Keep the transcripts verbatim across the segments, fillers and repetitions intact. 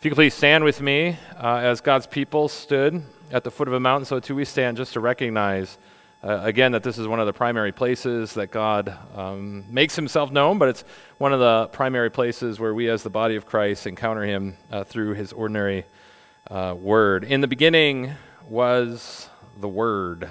If you could please stand with me uh, as God's people stood at the foot of a mountain, so too we stand just to recognize, uh, again, that this is one of the primary places that God um, makes himself known, but it's one of the primary places where we as the body of Christ encounter him uh, through his ordinary uh, word. In the beginning was the Word,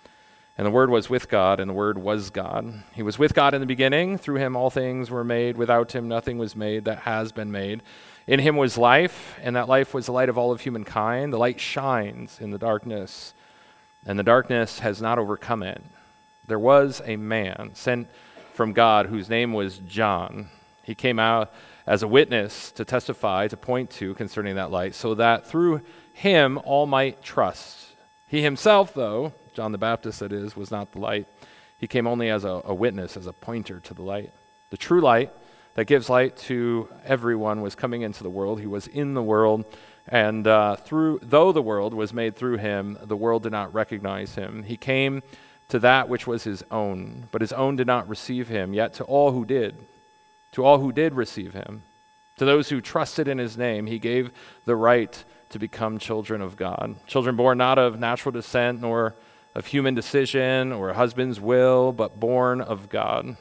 and the Word was with God, and the Word was God. He was with God in the beginning. Through him all things were made. Without him nothing was made that has been made. In him was life, and that life was the light of all of humankind. The light shines in the darkness, and the darkness has not overcome it. There was a man sent from God whose name was John. He came out as a witness to testify, to point to concerning that light, so that through him all might trust. He himself, though, John the Baptist that is, was not the light. He came only as a, a witness, as a pointer to the light. The true light that gives light to everyone was coming into the world. He was in the world, and uh, through though the world was made through him, the world did not recognize him. He came to that which was his own, but his own did not receive him. Yet to all who did, to all who did receive him, to those who trusted in his name, he gave the right to become children of God. Children born not of natural descent, nor of human decision or a husband's will, but born of God.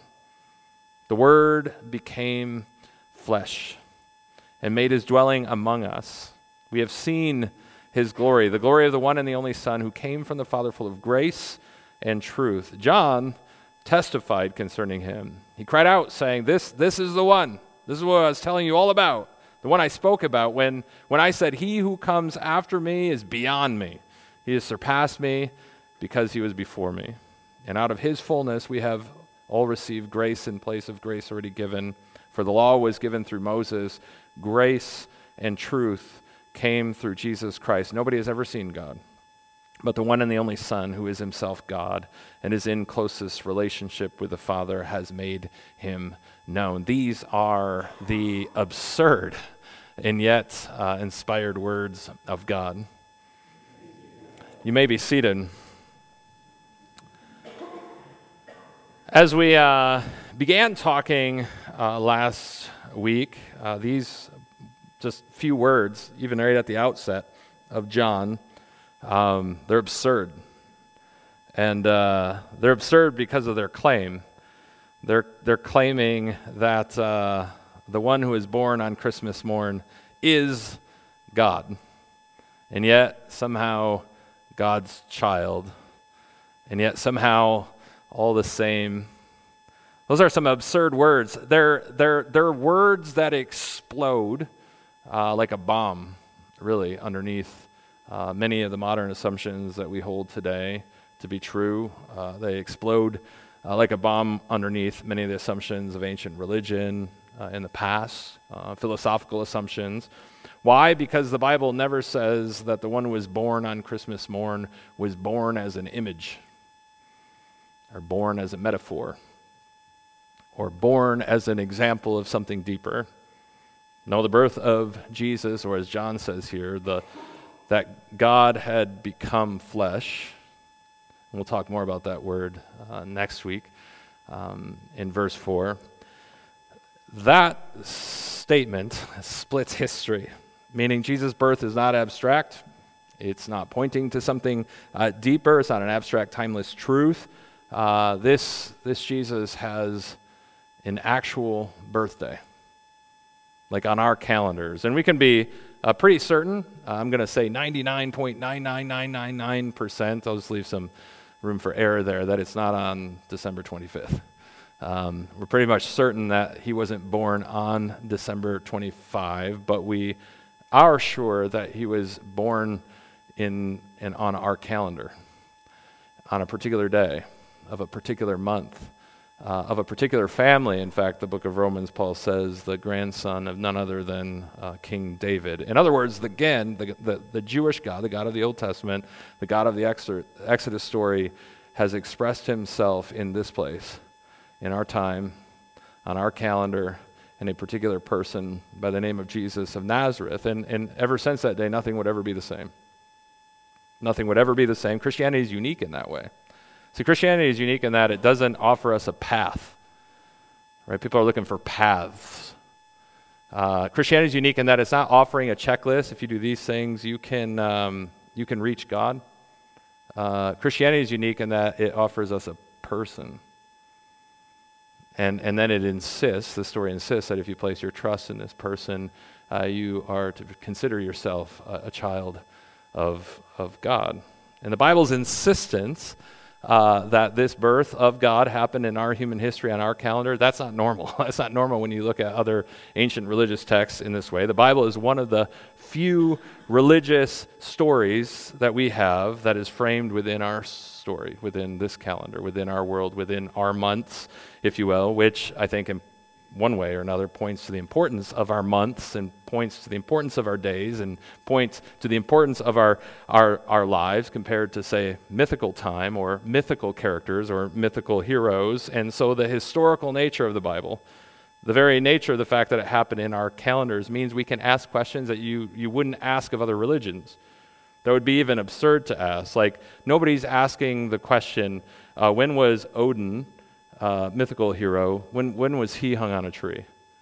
The Word became flesh and made his dwelling among us. We have seen his glory, the glory of the one and the only Son who came from the Father full of grace and truth. John testified concerning him. He cried out saying, this, this is the one. This is what I was telling you all about. The one I spoke about when, when I said, he who comes after me is beyond me. He has surpassed me because he was before me. And out of his fullness we have all received grace in place of grace already given. For the law was given through Moses. Grace and truth came through Jesus Christ. Nobody has ever seen God, but the one and the only Son, who is himself God and is in closest relationship with the Father, has made him known. These are the absurd and yet uh, inspired words of God. You may be seated. As we uh, began talking uh, last week, uh, these just few words, even right at the outset of John, um, they're absurd. And uh, they're absurd because of their claim. They're, they're claiming that uh, the one who is born on Christmas morn is God. And yet, somehow, God's child. And yet, somehow, all the same. Those are some absurd words. They're, they're, they're words that explode uh, like a bomb, really, underneath uh, many of the modern assumptions that we hold today to be true. Uh, they explode uh, like a bomb underneath many of the assumptions of ancient religion uh, in the past, uh, philosophical assumptions. Why? Because the Bible never says that the one who was born on Christmas morn was born as an image, or born as a metaphor, or born as an example of something deeper. No, the birth of Jesus, or as John says here, the that God had become flesh. And we'll talk more about that word uh, next week um, in verse four. That statement splits history, meaning Jesus' birth is not abstract. It's not pointing to something uh, deeper. It's not an abstract, timeless truth. Uh, this this Jesus has an actual birthday, like on our calendars. And we can be uh, pretty certain, uh, I'm going to say ninety-nine point nine nine nine nine nine percent, I'll just leave some room for error there, that it's not on December twenty-fifth. Um, we're pretty much certain that he wasn't born on December twenty-fifth, but we are sure that he was born in, in on our calendar, on a particular day of a particular month, uh, of a particular family. In fact, the book of Romans, Paul says, the grandson of none other than uh, King David. In other words, again, the, the, the Jewish God, the God of the Old Testament, the God of the Exodus story, has expressed himself in this place, in our time, on our calendar, in a particular person by the name of Jesus of Nazareth. And, and ever since that day, nothing would ever be the same. Nothing would ever be the same. Christianity is unique in that way. See, Christianity is unique in that it doesn't offer us a path, right? People are looking for paths. Uh, Christianity is unique in that it's not offering a checklist. If you do these things, you can um, you can reach God. Uh, Christianity is unique in that it offers us a person. And and then it insists, the story insists that if you place your trust in this person, uh, you are to consider yourself a, a child of, of God. And the Bible's insistence uh, that this birth of God happened in our human history on our calendar, that's not normal. That's not normal when you look at other ancient religious texts in this way. The Bible is one of the few religious stories that we have that is framed within our story, within this calendar, within our world, within our months, if you will, which I think in one way or another points to the importance of our months and points to the importance of our days and points to the importance of our, our, our lives compared to, say, mythical time or mythical characters or mythical heroes. And so the historical nature of the Bible, the very nature of the fact that it happened in our calendars, means we can ask questions that you, you wouldn't ask of other religions. That would be even absurd to ask. Like, nobody's asking the question, uh, when was Odin, uh, mythical hero, when, when was he hung on a tree?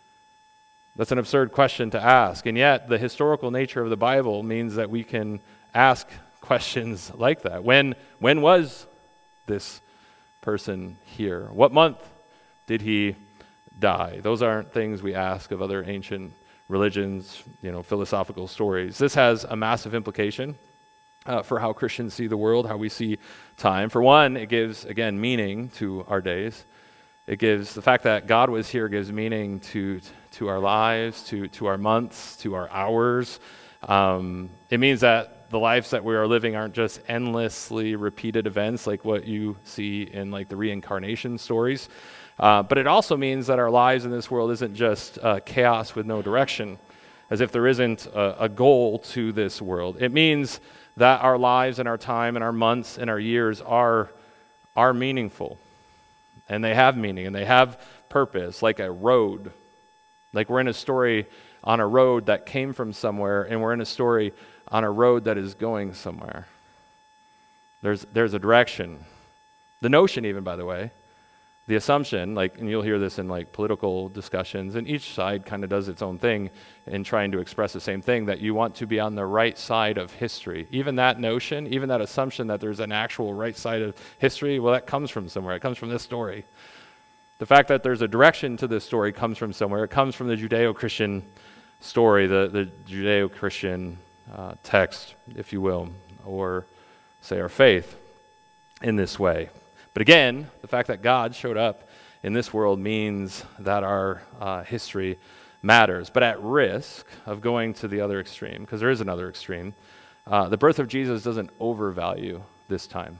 That's an absurd question to ask. And yet, the historical nature of the Bible means that we can ask questions like that. When, when was this person here? What month did he die? Those aren't things we ask of other ancient religions, you know, philosophical stories. This has a massive implication uh, for how Christians see the world, how we see time. For one, it gives, again, meaning to our days. It gives, the fact that God was here gives meaning to to our lives, to, to our months, to our hours. Um, it means that the lives that we are living aren't just endlessly repeated events like what you see in like the reincarnation stories. Uh, but it also means that our lives in this world isn't just uh, chaos with no direction, as if there isn't a, a goal to this world. It means that our lives and our time and our months and our years are, are meaningful. And they have meaning and they have purpose, like a road. Like we're in a story on a road that came from somewhere, and we're in a story on a road that is going somewhere. There's, there's a direction. The notion even, by the way, the assumption, like, and you'll hear this in like political discussions, and each side kind of does its own thing in trying to express the same thing, that you want to be on the right side of history. Even that notion, even that assumption that there's an actual right side of history, well, that comes from somewhere. It comes from this story. The fact that there's a direction to this story comes from somewhere. It comes from the Judeo-Christian story, the, the Judeo-Christian uh, text, if you will, or say our faith in this way. But again, the fact that God showed up in this world means that our uh, history matters. But at risk of going to the other extreme, because there is another extreme, uh, the birth of Jesus doesn't overvalue this time.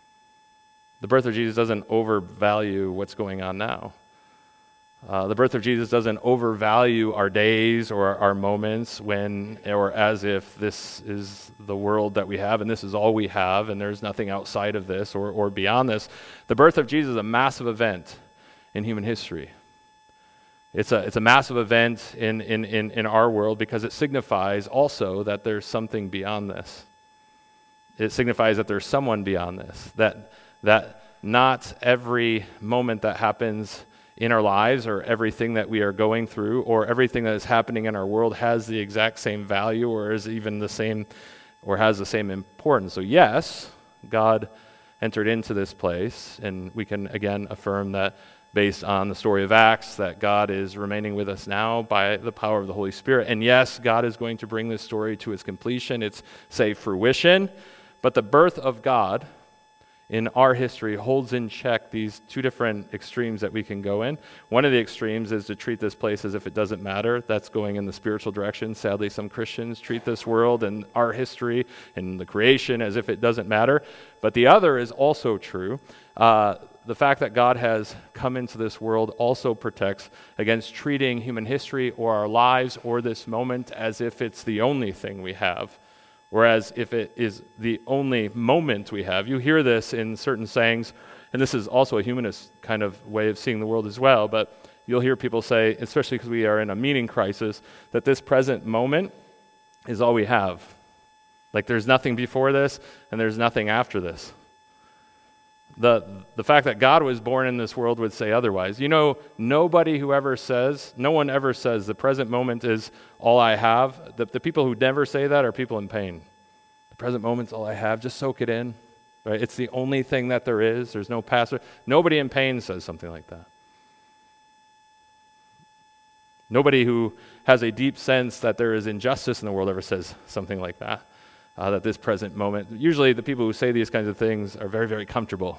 The birth of Jesus doesn't overvalue what's going on now. Uh, the birth of Jesus doesn't overvalue our days or our, our moments when, or as if this is the world that we have and this is all we have and there's nothing outside of this or, or beyond this. The birth of Jesus is a massive event in human history. It's a, it's a massive event in, in, in, in our world because it signifies also that there's something beyond this. It signifies that there's someone beyond this, that that not every moment that happens in our lives or everything that we are going through or everything that is happening in our world has the exact same value or is even the same or has the same importance. So yes, God entered into this place, and we can again affirm that based on the story of Acts that God is remaining with us now by the power of the Holy Spirit. And yes, God is going to bring this story to its completion, its, say, fruition. But the birth of God in our history holds in check these two different extremes that we can go in. One of the extremes is to treat this place as if it doesn't matter. That's going in the spiritual direction. Sadly, some Christians treat this world and our history and the creation as if it doesn't matter. But the other is also true. Uh, the fact that God has come into this world also protects against treating human history or our lives or this moment as if it's the only thing we have. Whereas if it is the only moment we have, you hear this in certain sayings, and this is also a humanist kind of way of seeing the world as well, but you'll hear people say, especially because we are in a meaning crisis, that this present moment is all we have. Like there's nothing before this, and there's nothing after this. The, the fact that God was born in this world would say otherwise. You know, nobody who ever says, no one ever says the present moment is all I have. The, the people who never say that are people in pain. The present moment's all I have. Just soak it in. Right? It's the only thing that there is. There's no past. Nobody in pain says something like that. Nobody who has a deep sense that there is injustice in the world ever says something like that. Uh, that this present moment, usually the people who say these kinds of things are very, very comfortable.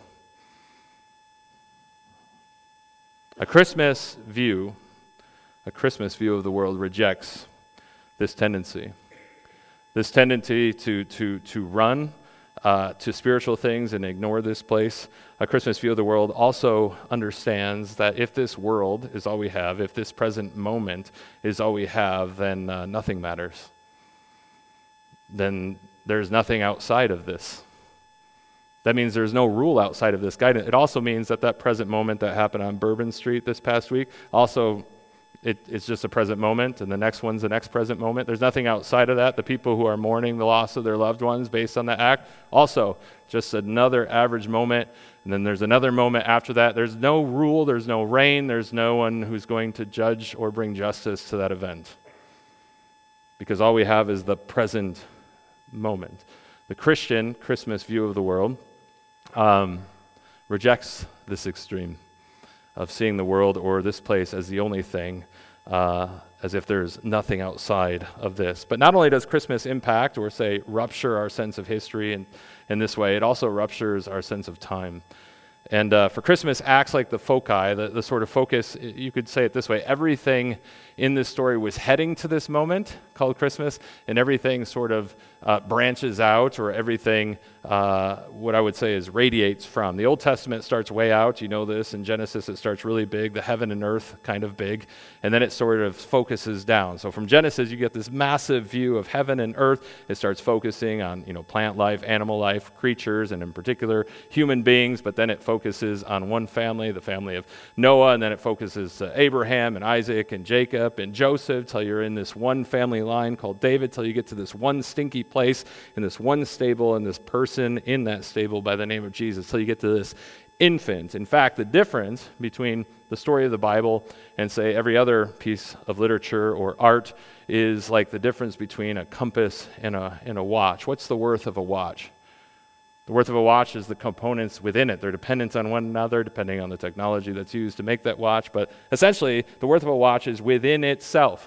A Christmas view, a Christmas view of the world rejects this tendency. This tendency to, to, to run uh, to spiritual things and ignore this place. A Christmas view of the world also understands that if this world is all we have, if this present moment is all we have, then uh, nothing matters. Then there's nothing outside of this. That means there's no rule outside of this guidance. It also means that that present moment that happened on Bourbon Street this past week, also it, it's just a present moment, and the next one's the next present moment. There's nothing outside of that. The people who are mourning the loss of their loved ones based on that act, also just another average moment, and then there's another moment after that. There's no rule, there's no reign, there's no one who's going to judge or bring justice to that event. Because all we have is the present moment. The Christian Christmas view of the world um, rejects this extreme of seeing the world or this place as the only thing, uh, as if there's nothing outside of this. But not only does Christmas impact or say rupture our sense of history in, in this way, it also ruptures our sense of time. And uh, for Christmas acts like the foci, the, the sort of focus, you could say it this way, everything in this story was heading to this moment called Christmas, and everything sort of uh, branches out, or everything, uh, what I would say is radiates from. The Old Testament starts way out, you know this. In Genesis it starts really big, the heaven and earth kind of big, and then it sort of focuses down. So from Genesis you get this massive view of heaven and earth. It starts focusing on, you know, plant life, animal life, creatures, and in particular human beings, but then it focuses on one family, the family of Noah, and then it focuses to Abraham and Isaac and Jacob and Joseph till you're in this one family line called David, till you get to this one stinky place in this one stable and this person in that stable by the name of Jesus, till you get to this infant. In fact, the difference between the story of the Bible and, say, every other piece of literature or art is like the difference between a compass and a, and a watch. What's the worth of a watch? The worth of a watch is the components within it. They're dependent on one another, depending on the technology that's used to make that watch. But essentially, the worth of a watch is within itself.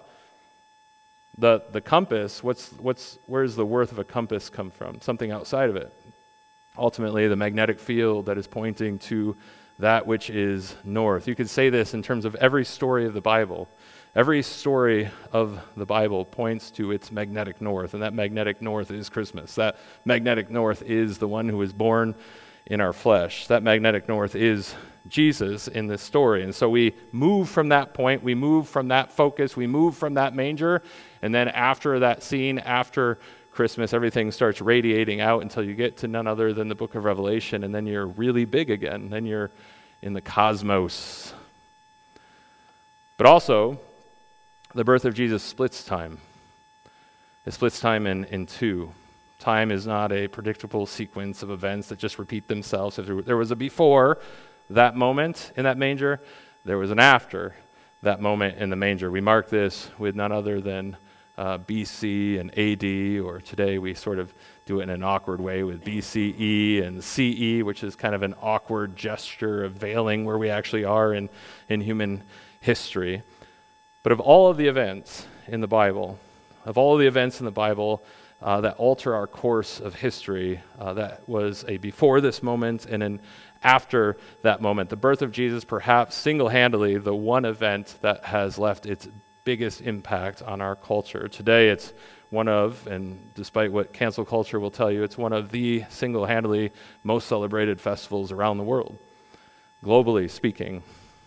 The the compass, what's what's where does the worth of a compass come from? Something outside of it. Ultimately, the magnetic field that is pointing to that which is north. You could say this in terms of every story of the Bible. Every story of the Bible points to its magnetic north, and that magnetic north is Christmas. That magnetic north is the one who is born in our flesh. That magnetic north is Jesus in this story. And so we move from that point, we move from that focus, we move from that manger, and then after that scene, after Christmas, everything starts radiating out until you get to none other than the book of Revelation, and then you're really big again. Then you're in the cosmos. But also, the birth of Jesus splits time. It splits time in, in two. Time is not a predictable sequence of events that just repeat themselves. If there was a before that moment in that manger, there was an after that moment in the manger. We mark this with none other than uh, B C and A D, or today we sort of do it in an awkward way with B C E and C E, which is kind of an awkward gesture of veiling where we actually are in, in human history. But of all of the events in the Bible, of all of the events in the Bible uh, that alter our course of history, uh, that was a before this moment and an after that moment. The birth of Jesus, perhaps single-handedly, the one event that has left its biggest impact on our culture. Today it's one of, and despite what cancel culture will tell you, it's one of the single-handedly most celebrated festivals around the world, globally speaking.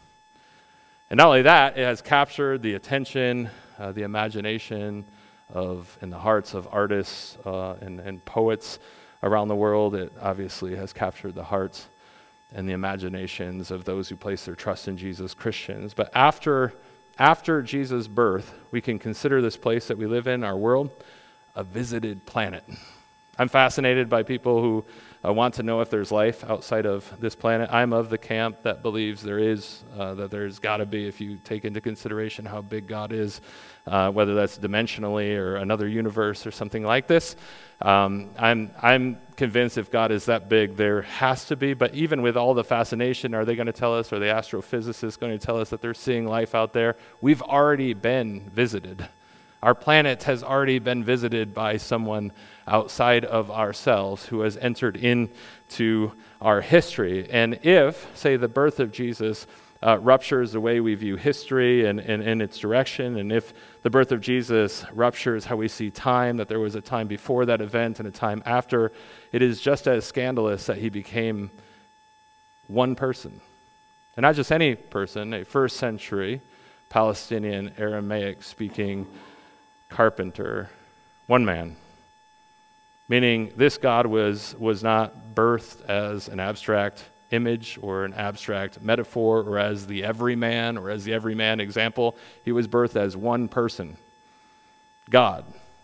And not only that, it has captured the attention, uh, the imagination of, and the hearts of artists uh, and, and poets around the world. It obviously has captured the hearts and the imaginations of those who place their trust in Jesus, Christians. But after, after Jesus' birth, we can consider this place that we live in, our world, a visited planet. I'm fascinated by people who uh, want to know if there's life outside of this planet. I'm of the camp that believes there is, uh, that there's got to be, if you take into consideration how big God is, uh, whether that's dimensionally or another universe or something like this. Um, I'm I'm convinced if God is that big, there has to be. But even with all the fascination, are they going to tell us, are the astrophysicists going to tell us that they're seeing life out there? We've already been visited. Our planet has already been visited by someone outside of ourselves who has entered into our history. And if, say, the birth of Jesus uh, ruptures the way we view history and, and, and its direction, and if the birth of Jesus ruptures how we see time, that there was a time before that event and a time after, it is just as scandalous that he became one person. And not just any person, a first century Palestinian Aramaic-speaking carpenter, one man. Meaning this God was, was not birthed as an abstract image or an abstract metaphor or as the everyman or as the everyman example. He was birthed as one person, God.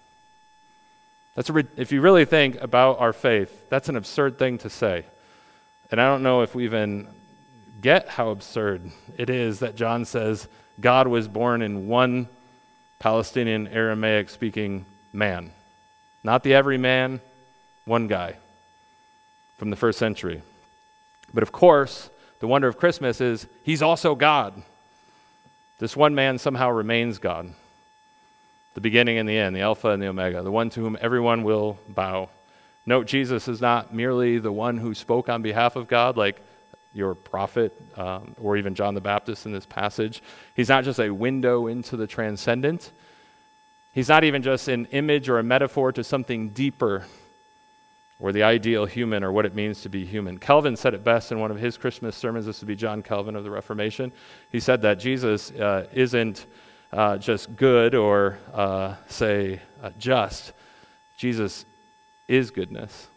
That's a, if you really think about our faith, that's an absurd thing to say. And I don't know if we even get how absurd it is that John says God was born in one Palestinian Aramaic-speaking man. Not the everyman, one guy from the first century. But of course, the wonder of Christmas is he's also God. This one man somehow remains God. The beginning and the end, the Alpha and the Omega, the one to whom everyone will bow. Note, Jesus is not merely the one who spoke on behalf of God, like your prophet, um, or even John the Baptist in this passage. He's not just a window into the transcendent. He's not even just an image or a metaphor to something deeper, or the ideal human, or what it means to be human. Calvin said it best in one of his Christmas sermons. This would be John Calvin of the Reformation. He said that Jesus uh, isn't uh, just good or, uh, say, uh, just. Jesus is goodness.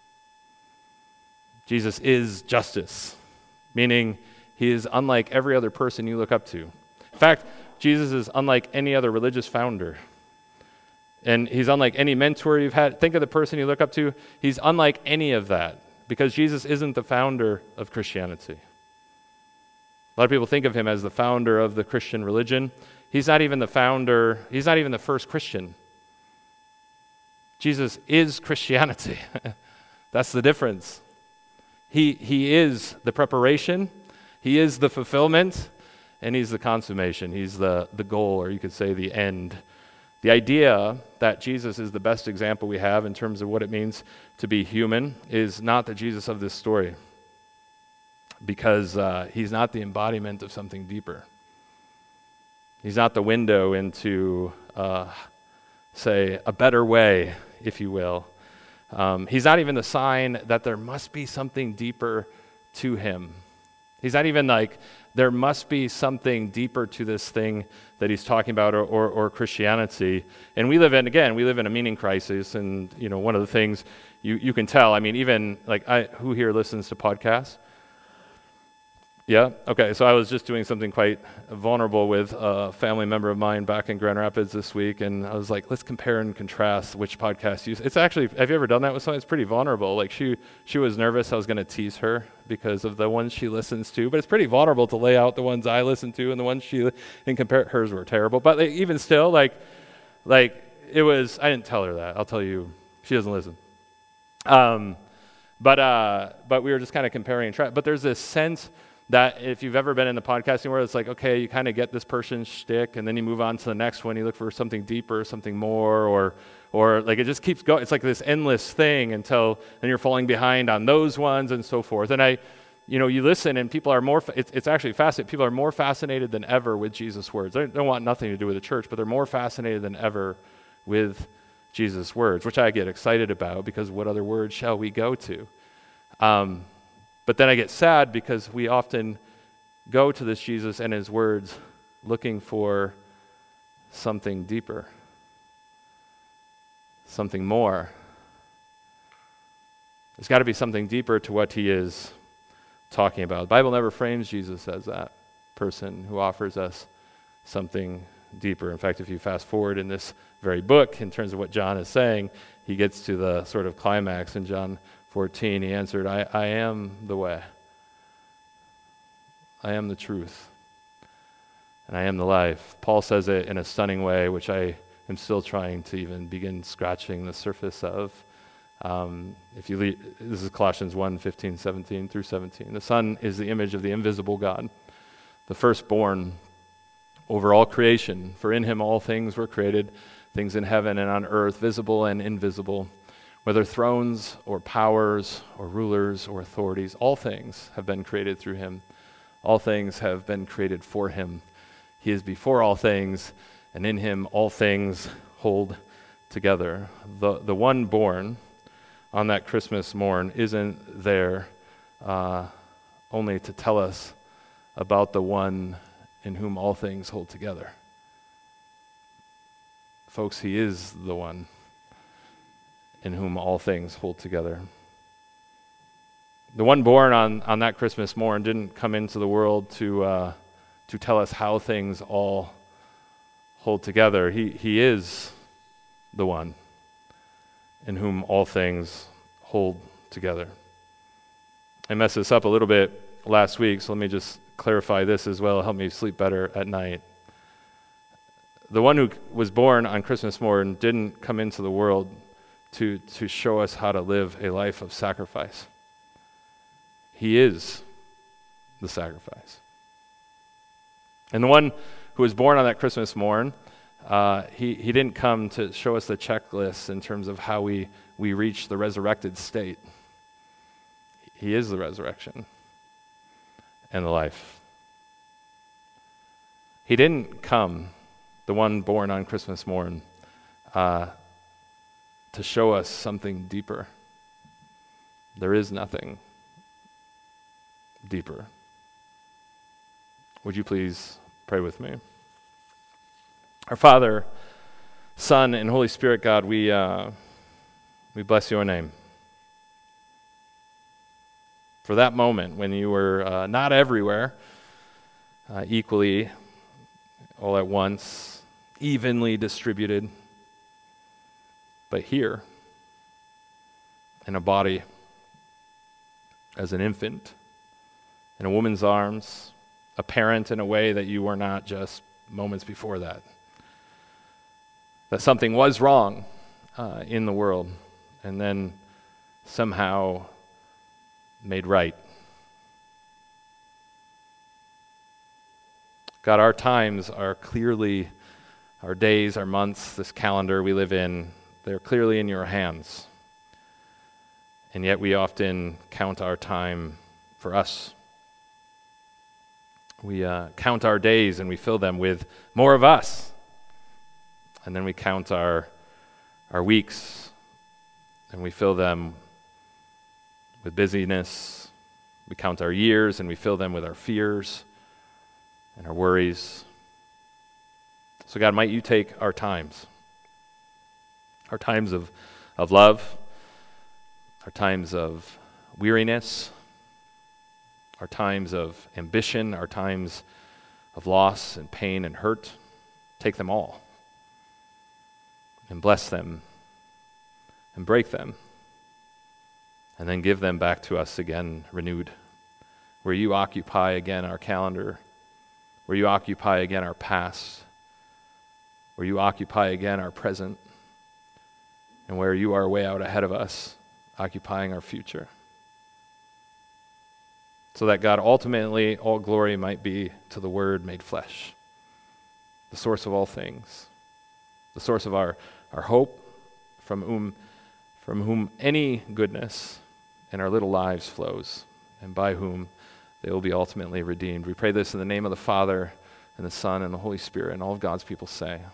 Jesus is justice, meaning he is unlike every other person you look up to. In fact, Jesus is unlike any other religious founder. And he's unlike any mentor you've had. Think of the person you look up to. He's unlike any of that because Jesus isn't the founder of Christianity. A lot of people think of him as the founder of the Christian religion. He's not even the founder. He's not even the first Christian. Jesus is Christianity. That's the difference. He, he is the preparation. He is the fulfillment. And he's the consummation. He's the, the goal, or you could say the end. The idea that Jesus is the best example we have in terms of what it means to be human is not the Jesus of this story, because uh, he's not the embodiment of something deeper. He's not the window into, uh, say, a better way, if you will. Um, he's not even the sign that there must be something deeper to him. He's not even like, there must be something deeper to this thing that he's talking about, or, or, or Christianity. And we live in, again, we live in a meaning crisis. And, you know, one of the things you, you can tell, I mean, even like, I, who here listens to podcasts? Yeah? Okay, so I was just doing something quite vulnerable with a family member of mine back in Grand Rapids this week, and I was like, let's compare and contrast which podcast you... It's actually, have you ever done that with someone? It's pretty vulnerable. Like, she she was nervous I was going to tease her because of the ones she listens to, but it's pretty vulnerable to lay out the ones I listen to and the ones she... And compare, hers were terrible. But like, even still, like, like, it was... I didn't tell her that. I'll tell you, she doesn't listen. Um, but, uh, but we were just kind of comparing and trying. But there's this sense that if you've ever been in the podcasting world, it's like, okay, you kind of get this person's shtick, and then you move on to the next one. You look for something deeper, something more, or or like it just keeps going. It's like this endless thing until then you're falling behind on those ones and so forth. And I, you know, you listen, and people are more, it's, it's actually fascinating. People are more fascinated than ever with Jesus' words. They don't want nothing to do with the church, but they're more fascinated than ever with Jesus' words, which I get excited about, because what other words shall we go to? Um, But then I get sad because we often go to this Jesus and his words looking for something deeper, something more. There's got to be something deeper to what he is talking about. The Bible never frames Jesus as that person who offers us something deeper. In fact, if you fast forward in this very book, in terms of what John is saying, he gets to the sort of climax in John fourteen, he answered, I, I am the way. I am the truth. And I am the life. Paul says it in a stunning way, which I am still trying to even begin scratching the surface of. Um, if you leave, this is Colossians one, fifteen, seventeen through seventeen. The Son is the image of the invisible God, the firstborn over all creation. For in him all things were created, things in heaven and on earth, visible and invisible, whether thrones or powers or rulers or authorities. All things have been created through him. All things have been created for him. He is before all things, and in him all things hold together. The, the one born on that Christmas morn isn't there uh, only to tell us about the one in whom all things hold together. Folks, he is the one in whom all things hold together. The one born on, on that Christmas morn didn't come into the world to uh, to tell us how things all hold together. He, he is the one in whom all things hold together. I messed this up a little bit last week, so let me just clarify this as well. Help me sleep better at night. The one who was born on Christmas morn didn't come into the world to, to show us how to live a life of sacrifice. He is the sacrifice. And the one who was born on that Christmas morn, uh, he, he didn't come to show us the checklist in terms of how we, we reach the resurrected state. He is the resurrection and the life. He didn't come, the one born on Christmas morn, uh, to show us something deeper. There is nothing deeper. Would you please pray with me? Our Father, Son, and Holy Spirit, God, we uh, we bless your name for that moment when you were uh, not everywhere, uh, equally, all at once, evenly distributed, but here, in a body, as an infant, in a woman's arms, a parent in a way that you were not just moments before that. That something was wrong uh, in the world, and then somehow made right. God, our times are clearly, our days, our months, this calendar we live in, they're clearly in your hands. And yet we often count our time for us. We uh, count our days and we fill them with more of us. And then we count our, our weeks and we fill them with busyness. We count our years and we fill them with our fears and our worries. So God, might you take our times, our times of, of love, our times of weariness, our times of ambition, our times of loss and pain and hurt, take them all and bless them and break them and then give them back to us again renewed, where you occupy again our calendar, where you occupy again our past, where you occupy again our present, and where you are way out ahead of us, occupying our future. So that, God, ultimately all glory might be to the Word made flesh, the source of all things, the source of our, our hope, from whom, from whom any goodness in our little lives flows, and by whom they will be ultimately redeemed. We pray this in the name of the Father, and the Son, and the Holy Spirit, and all of God's people say,